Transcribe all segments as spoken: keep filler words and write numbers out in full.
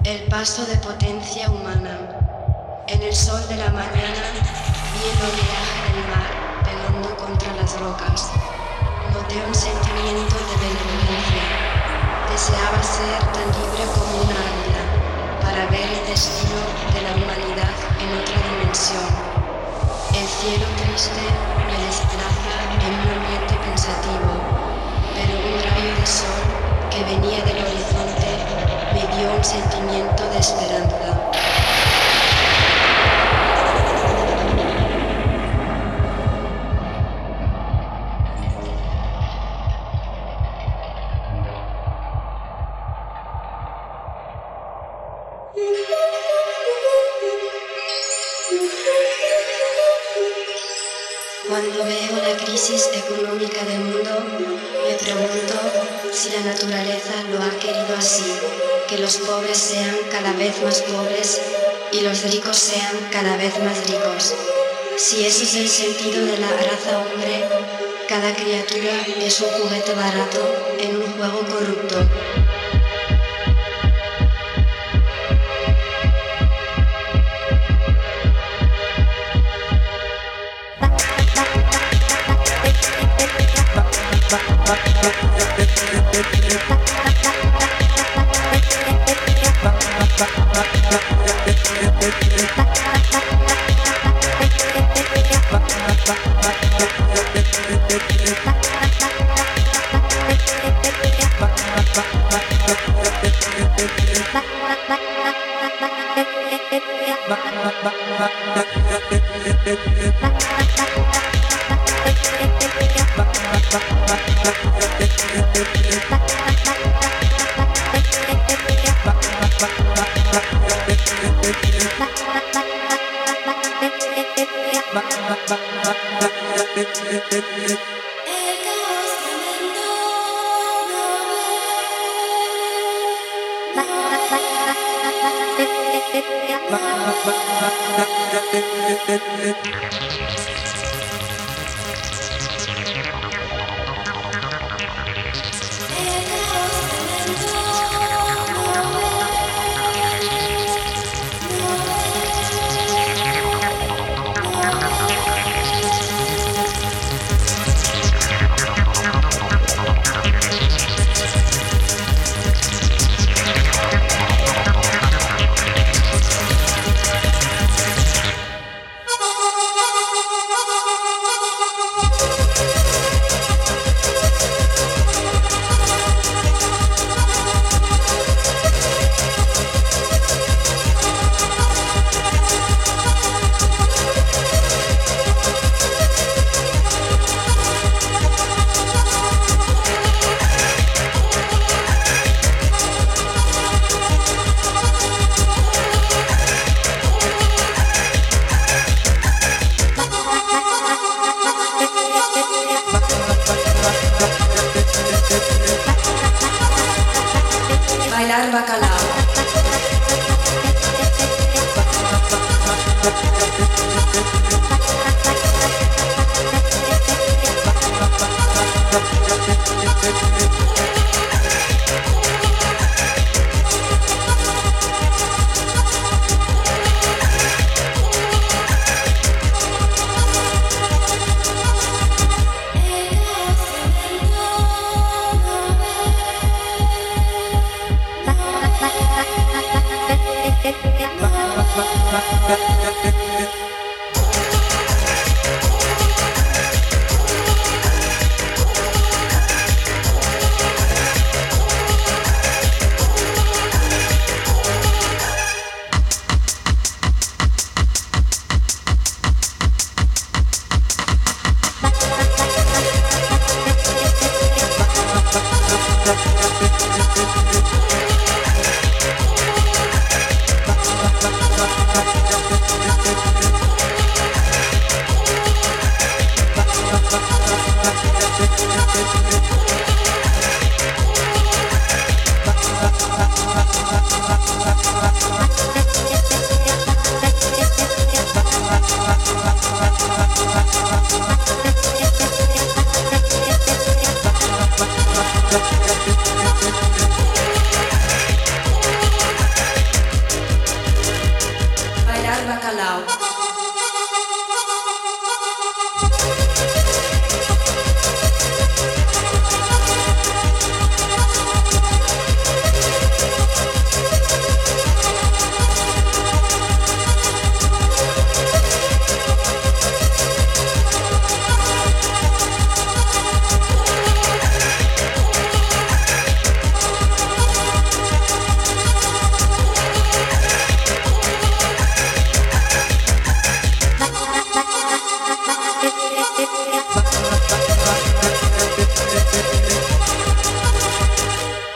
El paso de potencia humana. En el sol de la mañana vi el oleaje del mar pegando contra las rocas. Noté un sentimiento de benevolencia. Deseaba ser tan libre como una águila para ver el destino de la humanidad en otra dimensión. El cielo triste me desplaza en un ambiente pensativo, pero un rayo de sol que venía del horizonte me dio un sentimiento de esperanza. Cuando veo la crisis económica del mundo, me pregunto si la naturaleza lo ha querido así, que los pobres sean cada vez más pobres y los ricos sean cada vez más ricos. Si ese es el sentido de la raza hombre, cada criatura es un juguete barato en un juego corrupto. Bailar bacalao.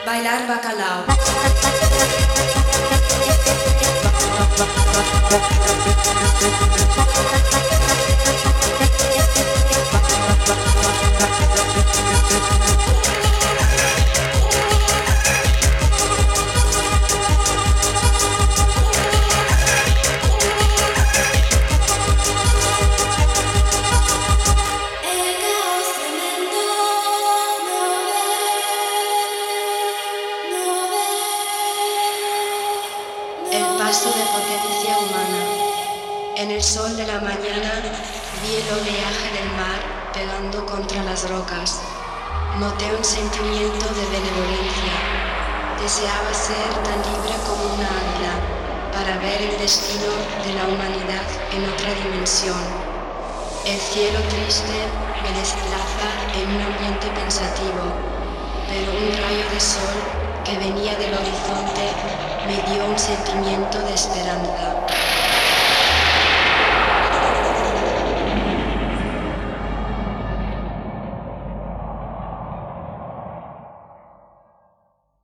Bailar bacalao. En el sol de la mañana vi el oleaje del mar pegando contra las rocas. Noté un sentimiento de benevolencia. Deseaba ser tan libre como una águila para ver el destino de la humanidad en otra dimensión. El cielo triste me desplaza en un ambiente pensativo, pero un rayo de sol que venía del horizonte me dio un sentimiento de esperanza.